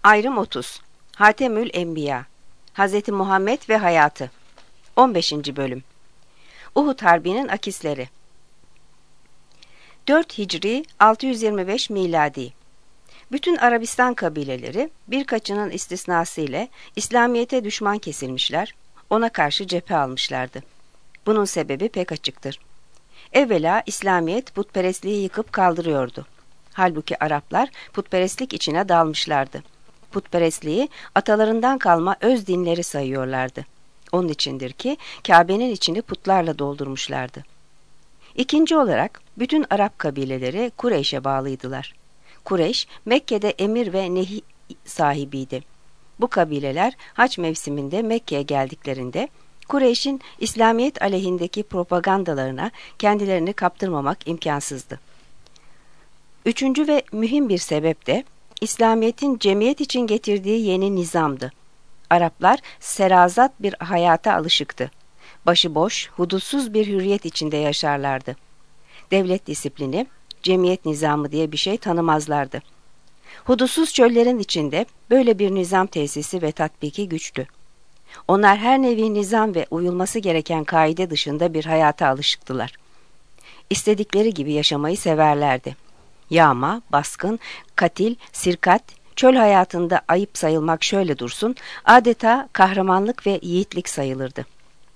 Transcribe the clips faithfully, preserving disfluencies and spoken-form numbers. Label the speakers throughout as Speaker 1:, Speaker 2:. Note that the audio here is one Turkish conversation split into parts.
Speaker 1: Ayrım otuz. Hatemül Enbiya. Hazreti Muhammed ve hayatı. on beşinci bölüm. Uhud Harbi'nin akisleri. dört Hicri altı yüz yirmi beş miladi. Bütün Arabistan kabileleri birkaçının istisnası ile İslamiyet'e düşman kesilmişler, ona karşı cephe almışlardı. Bunun sebebi pek açıktır. Evvela İslamiyet putperestliği yıkıp kaldırıyordu. Halbuki Araplar putperestlik içine dalmışlardı. Putperestliği atalarından kalma öz dinleri sayıyorlardı. Onun içindir ki Kabe'nin içini putlarla doldurmuşlardı. İkinci olarak bütün Arap kabileleri Kureyş'e bağlıydılar. Kureyş, Mekke'de emir ve nehi sahibiydi. Bu kabileler hac mevsiminde Mekke'ye geldiklerinde Kureyş'in İslamiyet aleyhindeki propagandalarına kendilerini kaptırmamak imkansızdı. Üçüncü ve mühim bir sebep de İslamiyet'in cemiyet için getirdiği yeni nizamdı. Araplar serazat bir hayata alışıktı. Başıboş, hudutsuz bir hürriyet içinde yaşarlardı. Devlet disiplini, cemiyet nizamı diye bir şey tanımazlardı. Hudutsuz çöllerin içinde böyle bir nizam tesisi ve tatbiki güçtü. Onlar her nevi nizam ve uyulması gereken kaide dışında bir hayata alışıktılar. İstedikleri gibi yaşamayı severlerdi. Yağma, baskın, katil, sirkat, çöl hayatında ayıp sayılmak şöyle dursun, adeta kahramanlık ve yiğitlik sayılırdı.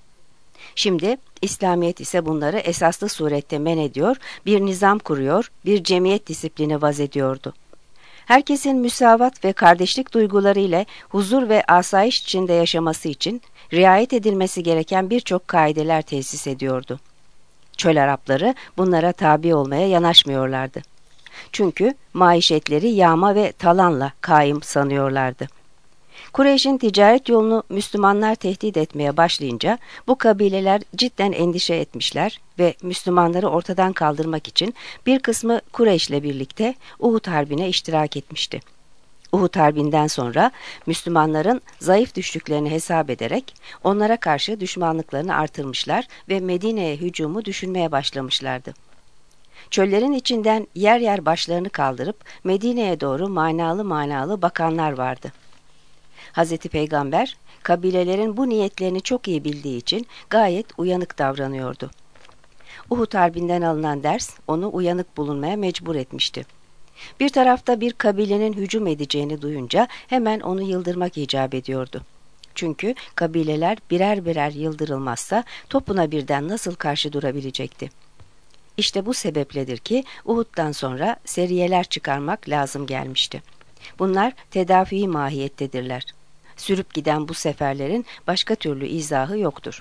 Speaker 1: Şimdi İslamiyet ise bunları esaslı surette men ediyor, bir nizam kuruyor, bir cemiyet disiplini vaz ediyordu. Herkesin müsavat ve kardeşlik duyguları ile huzur ve asayiş içinde yaşaması için riayet edilmesi gereken birçok kaideler tesis ediyordu. Çöl Arapları bunlara tabi olmaya yanaşmıyorlardı. Çünkü maişetleri yağma ve talanla kaim sanıyorlardı. Kureyş'in ticaret yolunu Müslümanlar tehdit etmeye başlayınca bu kabileler cidden endişe etmişler ve Müslümanları ortadan kaldırmak için bir kısmı Kureyş'le birlikte Uhud Harbi'ne iştirak etmişti. Uhud Harbi'nden sonra Müslümanların zayıf düştüklerini hesap ederek onlara karşı düşmanlıklarını artırmışlar ve Medine'ye hücumu düşünmeye başlamışlardı. Çöllerin içinden yer yer başlarını kaldırıp Medine'ye doğru manalı manalı bakanlar vardı. Hazreti Peygamber, kabilelerin bu niyetlerini çok iyi bildiği için gayet uyanık davranıyordu. Uhud Harbi'nden alınan ders onu uyanık bulunmaya mecbur etmişti. Bir tarafta bir kabilenin hücum edeceğini duyunca hemen onu yıldırmak icap ediyordu. Çünkü kabileler birer birer yıldırılmazsa topuna birden nasıl karşı durabilecekti? İşte bu sebepledir ki Uhud'dan sonra seriyeler çıkarmak lazım gelmişti. Bunlar tedafi mahiyettedirler. Sürüp giden bu seferlerin başka türlü izahı yoktur.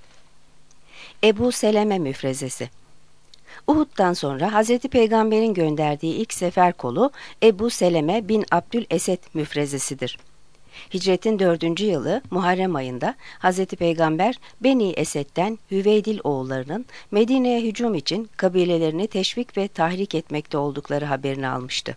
Speaker 1: Ebu Seleme müfrezesi. Uhud'dan sonra Hazreti Peygamber'in gönderdiği ilk sefer kolu Ebu Seleme bin Abdülesed müfrezesidir. Hicretin dördüncü yılı Muharrem ayında Hazreti Peygamber Beni Esed'den Hüveydil oğullarının Medine'ye hücum için kabilelerini teşvik ve tahrik etmekte oldukları haberini almıştı.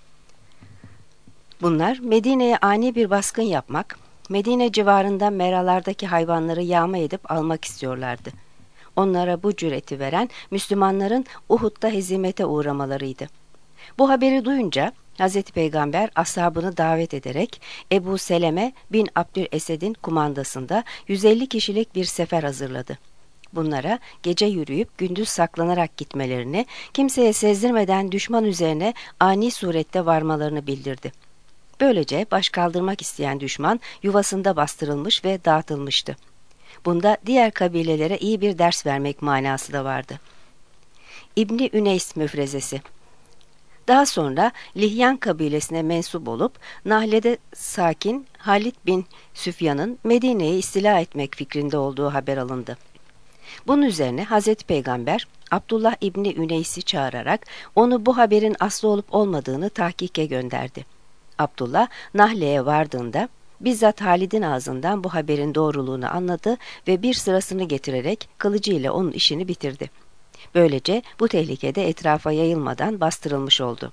Speaker 1: Bunlar Medine'ye ani bir baskın yapmak, Medine civarında meralardaki hayvanları yağma edip almak istiyorlardı. Onlara bu cüreti veren Müslümanların Uhud'da hezimete uğramalarıydı. Bu haberi duyunca Hazreti Peygamber ashabını davet ederek Ebu Seleme bin Abdülesed'in kumandasında yüz elli kişilik bir sefer hazırladı. Bunlara gece yürüyüp gündüz saklanarak gitmelerini, kimseye sezdirmeden düşman üzerine ani surette varmalarını bildirdi. Böylece baş kaldırmak isteyen düşman yuvasında bastırılmış ve dağıtılmıştı. Bunda diğer kabilelere iyi bir ders vermek manası da vardı. İbni Üneys müfrezesi. Daha sonra Lihyan kabilesine mensup olup Nahle'de sakin Halid bin Süfyan'ın Medine'yi istila etmek fikrinde olduğu haber alındı. Bunun üzerine Hazreti Peygamber Abdullah İbni Üneys'i çağırarak onu bu haberin aslı olup olmadığını tahkike gönderdi. Abdullah Nahle'ye vardığında bizzat Halid'in ağzından bu haberin doğruluğunu anladı ve bir sırasını getirerek kılıcıyla onun işini bitirdi. Böylece bu tehlikede etrafa yayılmadan bastırılmış oldu.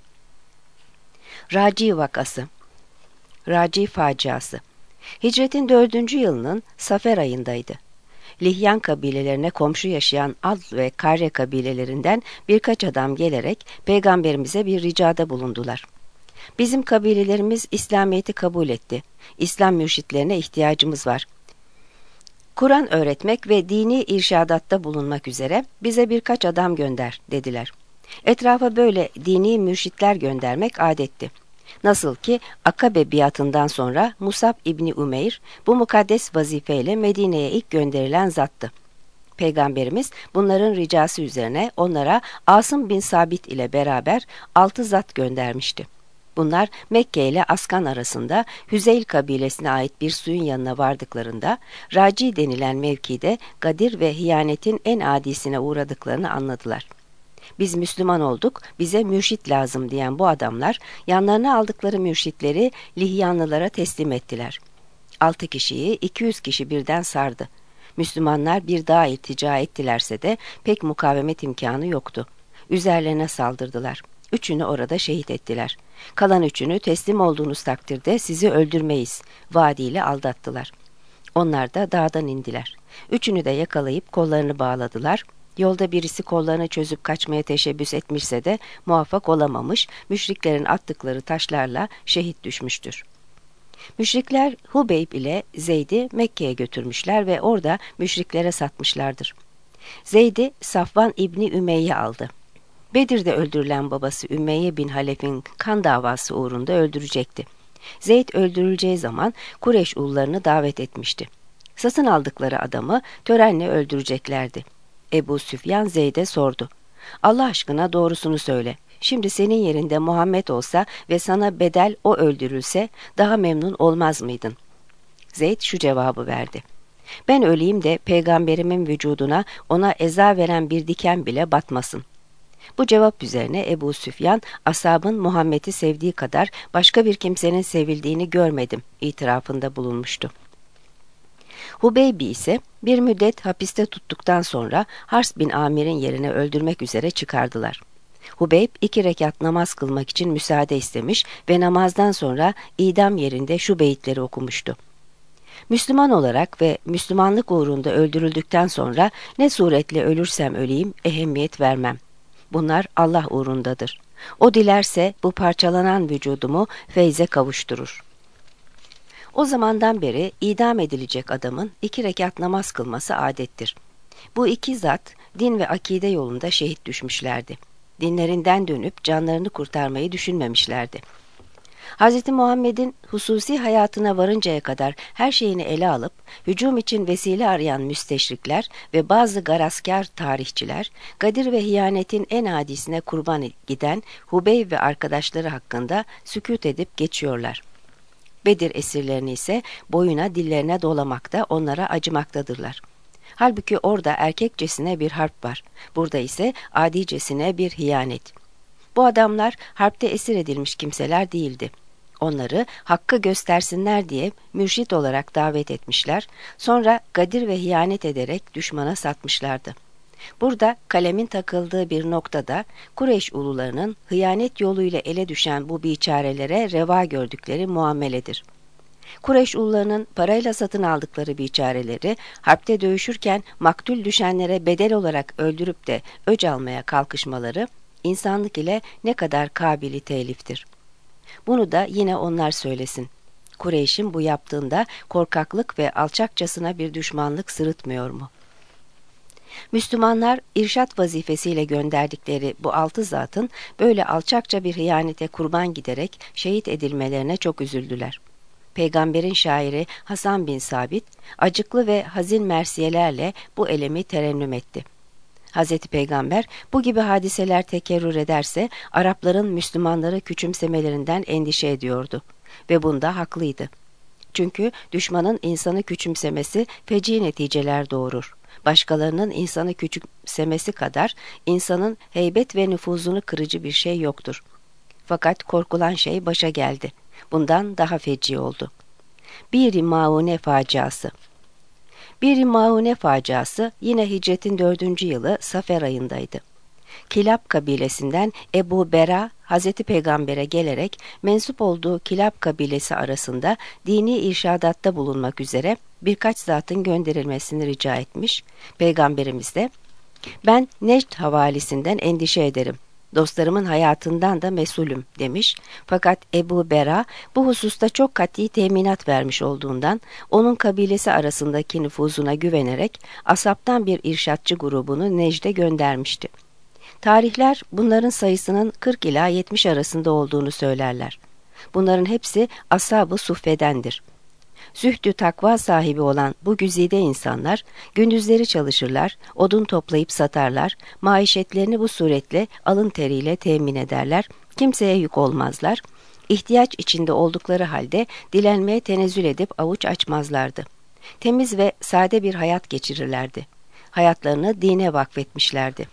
Speaker 1: Raci vakası. Raci faciası. Hicretin dördüncü yılının Safer ayındaydı. Lihyan kabilelerine komşu yaşayan Ad ve Karre kabilelerinden birkaç adam gelerek Peygamberimize bir ricada bulundular. Bizim kabilelerimiz İslamiyet'i kabul etti. İslam mürşitlerine ihtiyacımız var. Kur'an öğretmek ve dini irşadatta bulunmak üzere bize birkaç adam gönder dediler. Etrafa böyle dini mürşitler göndermek adetti. Nasıl ki Akabe biatından sonra Musab İbni Umeyr bu mukaddes vazifeyle Medine'ye ilk gönderilen zattı. Peygamberimiz bunların ricası üzerine onlara Asım bin Sabit ile beraber altı zat göndermişti. Bunlar Mekke ile Askan arasında Hüzeyl kabilesine ait bir suyun yanına vardıklarında Raci denilen mevkide gadir ve hiyanetin en adisine uğradıklarını anladılar. Biz Müslüman olduk, bize mürşit lazım diyen bu adamlar yanlarına aldıkları mürşitleri Lihyanlılara teslim ettiler. Altı kişiyi iki yüz kişi birden sardı. Müslümanlar bir daha iltica ettilerse de pek mukavemet imkanı yoktu. Üzerlerine saldırdılar. Üçünü orada şehit ettiler. Kalan üçünü teslim olduğunuz takdirde sizi öldürmeyiz vaadiyle aldattılar. Onlar da dağdan indiler. Üçünü de yakalayıp kollarını bağladılar. Yolda birisi kollarını çözüp kaçmaya teşebbüs etmişse de muvaffak olamamış, müşriklerin attıkları taşlarla şehit düşmüştür. Müşrikler Hubeyb ile Zeyd'i Mekke'ye götürmüşler ve orada müşriklere satmışlardır. Zeyd'i Safvan İbni Ümeyye aldı. Bedir'de öldürülen babası Ümeyye bin Halef'in kan davası uğrunda öldürecekti. Zeyd öldürüleceği zaman Kureyş ullarını davet etmişti. Satın aldıkları adamı törenle öldüreceklerdi. Ebu Süfyan Zeyd'e sordu. Allah aşkına doğrusunu söyle. Şimdi senin yerinde Muhammed olsa ve sana bedel o öldürülse daha memnun olmaz mıydın? Zeyd şu cevabı verdi. Ben öleyim de peygamberimin vücuduna ona eza veren bir diken bile batmasın. Bu cevap üzerine Ebu Süfyan, ashabın Muhammed'i sevdiği kadar başka bir kimsenin sevildiğini görmedim itirafında bulunmuştu. Hubeybi ise bir müddet hapiste tuttuktan sonra Hars bin Amir'in yerine öldürmek üzere çıkardılar. Hubeyb iki rekat namaz kılmak için müsaade istemiş ve namazdan sonra idam yerinde şu beyitleri okumuştu. Müslüman olarak ve Müslümanlık uğrunda öldürüldükten sonra ne suretle ölürsem öleyim ehemmiyet vermem. Bunlar Allah uğrundadır. O dilerse bu parçalanan vücudumu feyze kavuşturur. O zamandan beri idam edilecek adamın iki rekat namaz kılması adettir. Bu iki zat din ve akide yolunda şehit düşmüşlerdi. Dinlerinden dönüp canlarını kurtarmayı düşünmemişlerdi. Hz. Muhammed'in hususi hayatına varıncaya kadar her şeyini ele alıp hücum için vesile arayan müsteşrikler ve bazı garaskar tarihçiler, gadir ve hiyanetin en adisine kurban giden Hubeyb ve arkadaşları hakkında sükût edip geçiyorlar. Bedir esirlerini ise boyuna dillerine dolamakta, onlara acımaktadırlar. Halbuki orada erkekçesine bir harp var. Burada ise adicesine bir hiyanet. Bu adamlar harpte esir edilmiş kimseler değildi. Onları hakkı göstersinler diye mürşit olarak davet etmişler, sonra gadir ve hiyanet ederek düşmana satmışlardı. Burada kalemin takıldığı bir noktada Kureyş ulularının hıyanet yoluyla ele düşen bu biçarelere reva gördükleri muameledir. Kureyş ulularının parayla satın aldıkları biçareleri harpte dövüşürken maktul düşenlere bedel olarak öldürüp de öc almaya kalkışmaları insanlık ile ne kadar kabili teliftir. Bunu da yine onlar söylesin. Kureyş'in bu yaptığında korkaklık ve alçakçasına bir düşmanlık sırıtmıyor mu? Müslümanlar irşat vazifesiyle gönderdikleri bu altı zatın böyle alçakça bir hıyanete kurban giderek şehit edilmelerine çok üzüldüler. Peygamberin şairi Hasan bin Sabit acıklı ve hazin mersiyelerle bu elemi terennüm etti. Hazreti Peygamber bu gibi hadiseler tekerrür ederse Arapların Müslümanları küçümsemelerinden endişe ediyordu ve bunda haklıydı. Çünkü düşmanın insanı küçümsemesi feci neticeler doğurur. Başkalarının insanı küçümsemesi kadar insanın heybet ve nüfuzunu kırıcı bir şey yoktur. Fakat korkulan şey başa geldi. Bundan daha feci oldu. Bir Maune faciası. Bir Maune faciası yine hicretin dördüncü yılı Safer ayındaydı. Kilab kabilesinden Ebu Bera, Hazreti Peygamber'e gelerek mensup olduğu Kilab kabilesi arasında dini irşadatta bulunmak üzere birkaç zatın gönderilmesini rica etmiş. Peygamberimiz de, "Ben Necd havalisinden endişe ederim. Dostlarımın hayatından da mesulüm demiş. Fakat Ebu Bera bu hususta çok kat'i teminat vermiş olduğundan onun kabilesi arasındaki nüfuzuna güvenerek Asap'tan bir irşatçı grubunu Necd'e göndermişti. Tarihler bunların sayısının kırk ila yetmiş arasında olduğunu söylerler. Bunların hepsi Ashab-ı Suffe'dendir. Zühdü takva sahibi olan bu güzide insanlar gündüzleri çalışırlar, odun toplayıp satarlar, maişetlerini bu suretle alın teriyle temin ederler, kimseye yük olmazlar, ihtiyaç içinde oldukları halde dilenmeye tenezzül edip avuç açmazlardı. Temiz ve sade bir hayat geçirirlerdi. Hayatlarını dine vakfetmişlerdi.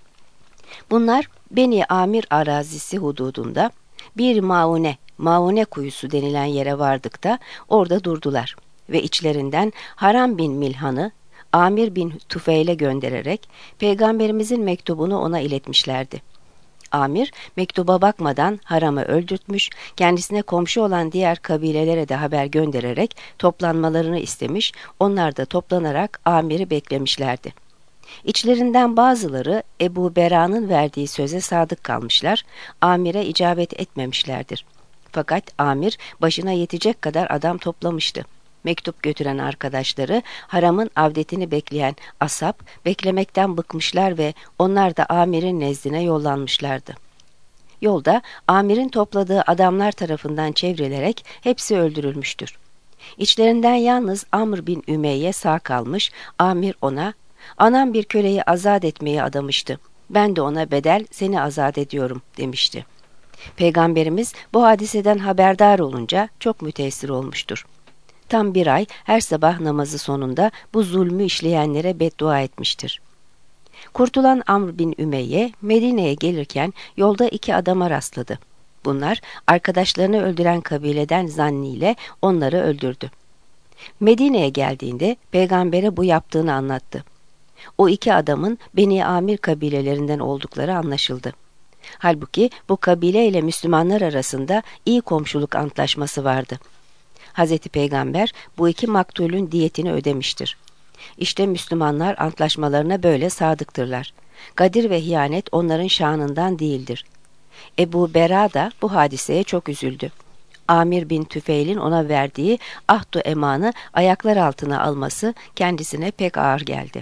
Speaker 1: Bunlar Beni Amir arazisi hududunda bir maune, maune kuyusu denilen yere vardıkta orada durdular ve içlerinden Haram bin Milhan'ı Amir bin Tufeil'e göndererek Peygamberimizin mektubunu ona iletmişlerdi. Amir mektuba bakmadan Haram'ı öldürtmüş, kendisine komşu olan diğer kabilelere de haber göndererek toplanmalarını istemiş, onlar da toplanarak Amir'i beklemişlerdi. İçlerinden bazıları Ebu Bera'nın verdiği söze sadık kalmışlar, Amir'e icabet etmemişlerdir. Fakat Amir başına yetecek kadar adam toplamıştı. Mektup götüren arkadaşları Haram'ın avdetini bekleyen Ashab beklemekten bıkmışlar ve onlar da Amir'in nezdine yollanmışlardı. Yolda Amir'in topladığı adamlar tarafından çevrilerek hepsi öldürülmüştür. İçlerinden yalnız Amr bin Ümeyye sağ kalmış, Amir ona "Anam bir köleyi azat etmeye adamıştı. Ben de ona bedel seni azat ediyorum" demişti. Peygamberimiz bu hadiseden haberdar olunca çok müteessir olmuştur. Tam bir ay her sabah namazı sonunda bu zulmü işleyenlere beddua etmiştir. Kurtulan Amr bin Ümeyye Medine'ye gelirken yolda iki adama rastladı. Bunlar arkadaşlarını öldüren kabileden zanniyle onları öldürdü. Medine'ye geldiğinde peygambere bu yaptığını anlattı. O iki adamın Beni Amir kabilelerinden oldukları anlaşıldı. Halbuki bu kabile ile Müslümanlar arasında iyi komşuluk antlaşması vardı. Hazreti Peygamber bu iki maktulün diyetini ödemiştir. İşte Müslümanlar antlaşmalarına böyle sadıktırlar. Gadir ve hiyanet onların şanından değildir. Ebu Bera da bu hadiseye çok üzüldü. Amir bin Tüfeil'in ona verdiği ahdu emanı ayaklar altına alması kendisine pek ağır geldi.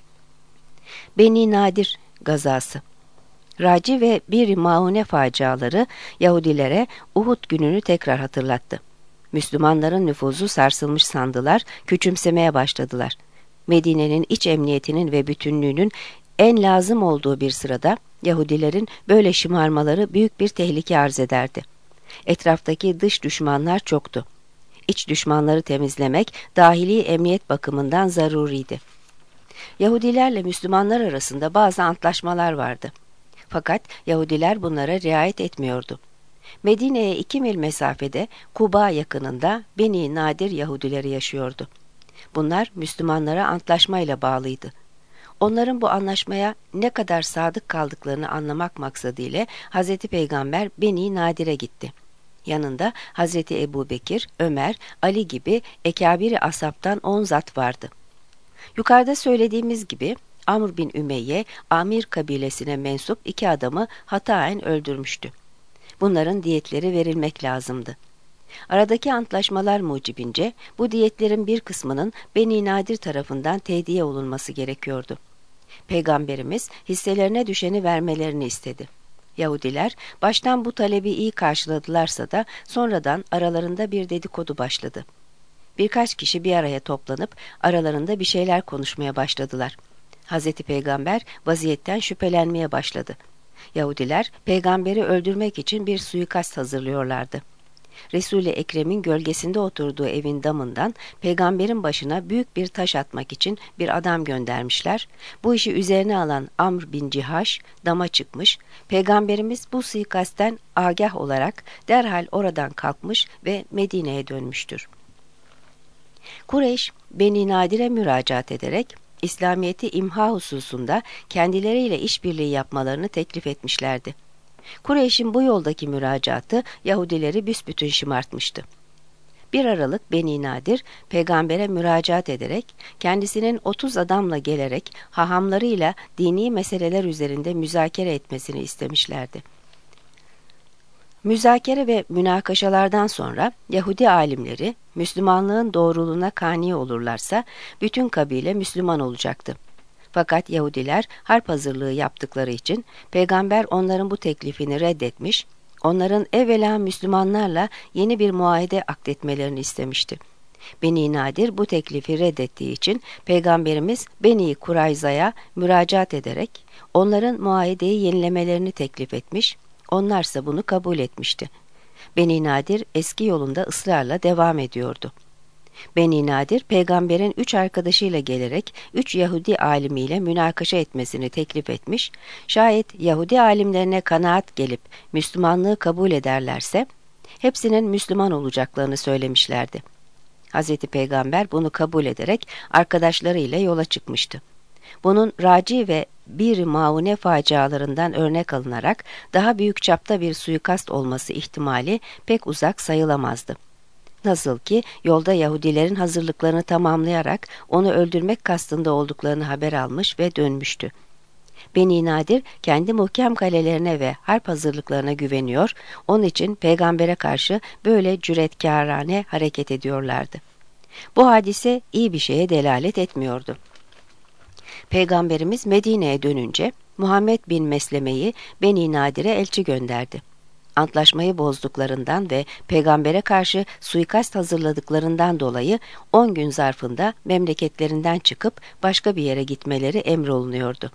Speaker 1: Beni Nadir gazası. Raci ve bir Maune faciaları Yahudilere Uhud gününü tekrar hatırlattı. Müslümanların nüfuzu sarsılmış sandılar, küçümsemeye başladılar. Medine'nin iç emniyetinin ve bütünlüğünün en lazım olduğu bir sırada Yahudilerin böyle şımarmaları büyük bir tehlike arz ederdi. Etraftaki dış düşmanlar çoktu. İç düşmanları temizlemek dahili emniyet bakımından zaruriydi. Yahudilerle Müslümanlar arasında bazı antlaşmalar vardı. Fakat Yahudiler bunlara riayet etmiyordu. Medine'ye iki mil mesafede Kuba yakınında Beni Nadir Yahudileri yaşıyordu. Bunlar Müslümanlara antlaşmayla bağlıydı. Onların bu anlaşmaya ne kadar sadık kaldıklarını anlamak maksadıyla Hazreti Peygamber Beni Nadir'e gitti. Yanında Hazreti Ebu Bekir, Ömer, Ali gibi ekabiri asaptan on zat vardı. Yukarıda söylediğimiz gibi Amr bin Ümeyye, Amir kabilesine mensup iki adamı hataen öldürmüştü. Bunların diyetleri verilmek lazımdı. Aradaki antlaşmalar mucibince bu diyetlerin bir kısmının Beni Nadir tarafından tediye olunması gerekiyordu. Peygamberimiz hisselerine düşeni vermelerini istedi. Yahudiler baştan bu talebi iyi karşıladılarsa da sonradan aralarında bir dedikodu başladı. Birkaç kişi bir araya toplanıp aralarında bir şeyler konuşmaya başladılar. Hazreti Peygamber vaziyetten şüphelenmeye başladı. Yahudiler peygamberi öldürmek için bir suikast hazırlıyorlardı. Resul-i Ekrem'in gölgesinde oturduğu evin damından peygamberin başına büyük bir taş atmak için bir adam göndermişler. Bu işi üzerine alan Amr bin Cihaş dama çıkmış. Peygamberimiz bu suikastten agah olarak derhal oradan kalkmış ve Medine'ye dönmüştür. Kureyş, Beni Nadir'e müracaat ederek İslamiyet'i imha hususunda kendileriyle işbirliği yapmalarını teklif etmişlerdi. Kureyş'in bu yoldaki müracaatı Yahudileri büsbütün şımartmıştı. Bir Aralık Beni Nadir peygambere müracaat ederek kendisinin otuz adamla gelerek hahamlarıyla dini meseleler üzerinde müzakere etmesini istemişlerdi. Müzakere ve münakaşalardan sonra Yahudi alimleri Müslümanlığın doğruluğuna kani olurlarsa bütün kabile Müslüman olacaktı. Fakat Yahudiler harp hazırlığı yaptıkları için peygamber onların bu teklifini reddetmiş, onların evvela Müslümanlarla yeni bir muahede akdetmelerini istemişti. Beni Nadir bu teklifi reddettiği için Peygamberimiz Beni Kurayza'ya müracaat ederek onların muahedeyi yenilemelerini teklif etmiş, onlarsa bunu kabul etmişti. Beni Nadir eski yolunda ısrarla devam ediyordu. Beni Nadir peygamberin üç arkadaşıyla gelerek üç Yahudi alimiyle münakaşa etmesini teklif etmiş, şayet Yahudi alimlerine kanaat gelip Müslümanlığı kabul ederlerse hepsinin Müslüman olacaklarını söylemişlerdi. Hazreti Peygamber bunu kabul ederek arkadaşlarıyla yola çıkmıştı. Bunun Raci ve Bir Maune facialarından örnek alınarak daha büyük çapta bir suikast olması ihtimali pek uzak sayılamazdı. Nasıl ki yolda Yahudilerin hazırlıklarını tamamlayarak onu öldürmek kastında olduklarını haber almış ve dönmüştü. Beni Nadir kendi muhkem kalelerine ve harp hazırlıklarına güveniyor, onun için peygambere karşı böyle cüretkârane hareket ediyorlardı. Bu hadise iyi bir şeye delalet etmiyordu. Peygamberimiz Medine'ye dönünce Muhammed bin Mesleme'yi Beni Nadir'e elçi gönderdi. Antlaşmayı bozduklarından ve peygambere karşı suikast hazırladıklarından dolayı on gün zarfında memleketlerinden çıkıp başka bir yere gitmeleri emrolunuyordu.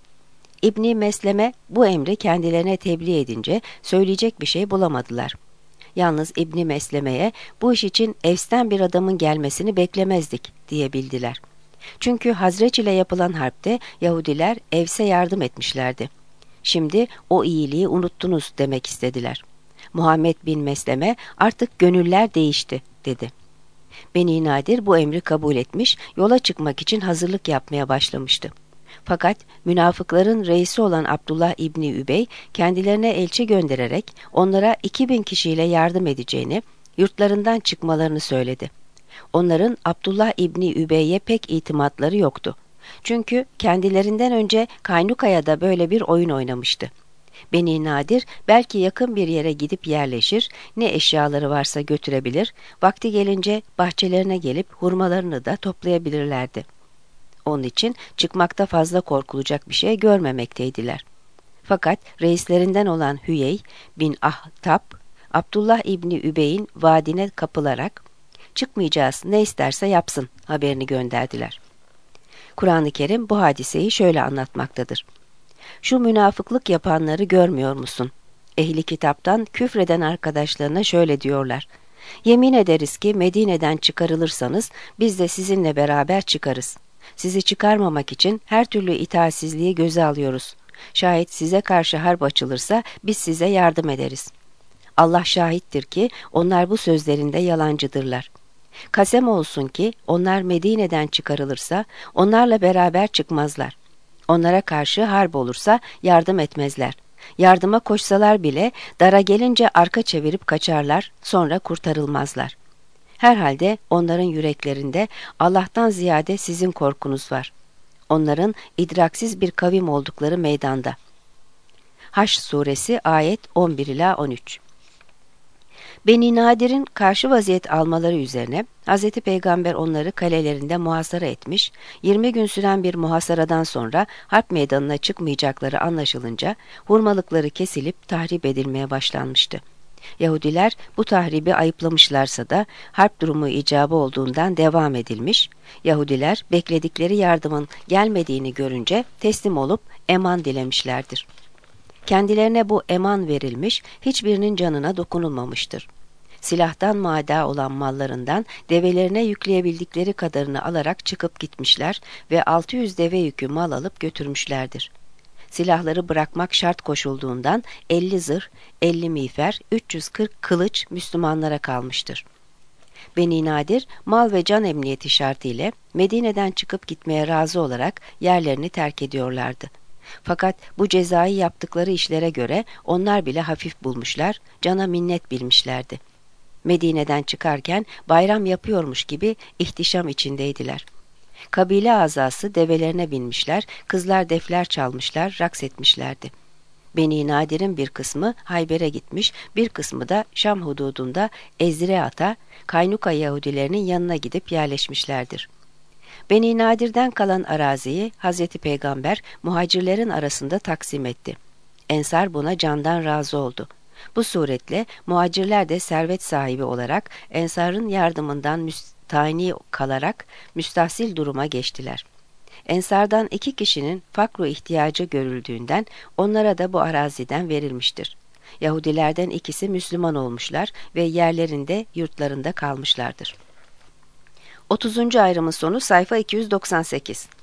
Speaker 1: İbni Mesleme bu emri kendilerine tebliğ edince söyleyecek bir şey bulamadılar. Yalnız İbni Mesleme'ye bu iş için Evs'ten bir adamın gelmesini beklemezdik diyebildiler. Çünkü Hazreç ile yapılan harpte Yahudiler Evs'e yardım etmişlerdi. Şimdi o iyiliği unuttunuz demek istediler. Muhammed bin Mesleme artık gönüller değişti dedi. Beni Nadir bu emri kabul etmiş, yola çıkmak için hazırlık yapmaya başlamıştı. Fakat münafıkların reisi olan Abdullah İbni Übey kendilerine elçi göndererek onlara iki bin kişiyle yardım edeceğini, yurtlarından çıkmalarını söyledi. Onların Abdullah İbni Übey'e pek itimatları yoktu. Çünkü kendilerinden önce Kaynuka'ya da böyle bir oyun oynamıştı. Beni Nadir belki yakın bir yere gidip yerleşir, ne eşyaları varsa götürebilir, vakti gelince bahçelerine gelip hurmalarını da toplayabilirlerdi. Onun için çıkmakta fazla korkulacak bir şey görmemekteydiler. Fakat reislerinden olan Hüyey bin Ahtab, Abdullah İbni Übey'in vaadine kapılarak çıkmayacağız, ne isterse yapsın haberini gönderdiler. Kur'an-ı Kerim bu hadiseyi şöyle anlatmaktadır. Şu münafıklık yapanları görmüyor musun? Ehli kitaptan küfreden arkadaşlarına şöyle diyorlar. Yemin ederiz ki Medine'den çıkarılırsanız biz de sizinle beraber çıkarız. Sizi çıkarmamak için her türlü itaatsizliği göze alıyoruz. Şayet size karşı harp açılırsa biz size yardım ederiz. Allah şahittir ki onlar bu sözlerinde yalancıdırlar. Kasem olsun ki onlar Medine'den çıkarılırsa onlarla beraber çıkmazlar. Onlara karşı harp olursa yardım etmezler. Yardıma koşsalar bile dara gelince arka çevirip kaçarlar, sonra kurtarılmazlar. Herhalde onların yüreklerinde Allah'tan ziyade sizin korkunuz var. Onların idraksiz bir kavim oldukları meydanda. Haşr suresi ayet on bir ila on üç. Beni Nadir'in karşı vaziyet almaları üzerine Hz. Peygamber onları kalelerinde muhasara etmiş, yirmi gün süren bir muhasaradan sonra harp meydanına çıkmayacakları anlaşılınca hurmalıkları kesilip tahrip edilmeye başlanmıştı. Yahudiler bu tahribi ayıplamışlarsa da harp durumu icabı olduğundan devam edilmiş, Yahudiler bekledikleri yardımın gelmediğini görünce teslim olup eman dilemişlerdir. Kendilerine bu eman verilmiş, hiçbirinin canına dokunulmamıştır. Silahtan mada olan mallarından develerine yükleyebildikleri kadarını alarak çıkıp gitmişler ve altı yüz deve yükü mal alıp götürmüşlerdir. Silahları bırakmak şart koşulduğundan elli zırh, elli miğfer, üç yüz kırk kılıç Müslümanlara kalmıştır. Beni Nadir, mal ve can emniyeti şartı ile Medine'den çıkıp gitmeye razı olarak yerlerini terk ediyorlardı. Fakat bu cezayı yaptıkları işlere göre onlar bile hafif bulmuşlar, cana minnet bilmişlerdi. Medine'den çıkarken bayram yapıyormuş gibi ihtişam içindeydiler. Kabile azası develerine binmişler, kızlar defler çalmışlar, raks etmişlerdi. Beni Nadir'in bir kısmı Hayber'e gitmiş, bir kısmı da Şam hududunda Ezreat'a, Kaynuka Yahudilerinin yanına gidip yerleşmişlerdir. Beni Nadir'den kalan araziyi Hazreti Peygamber muhacirlerin arasında taksim etti. Ensar buna candan razı oldu. Bu suretle muhacirler de servet sahibi olarak Ensar'ın yardımından müstahni kalarak müstahsil duruma geçtiler. Ensardan iki kişinin fakru ihtiyacı görüldüğünden onlara da bu araziden verilmiştir. Yahudilerden ikisi Müslüman olmuşlar ve yerlerinde, yurtlarında kalmışlardır. otuzuncu ayrımın sonu sayfa iki yüz doksan sekiz.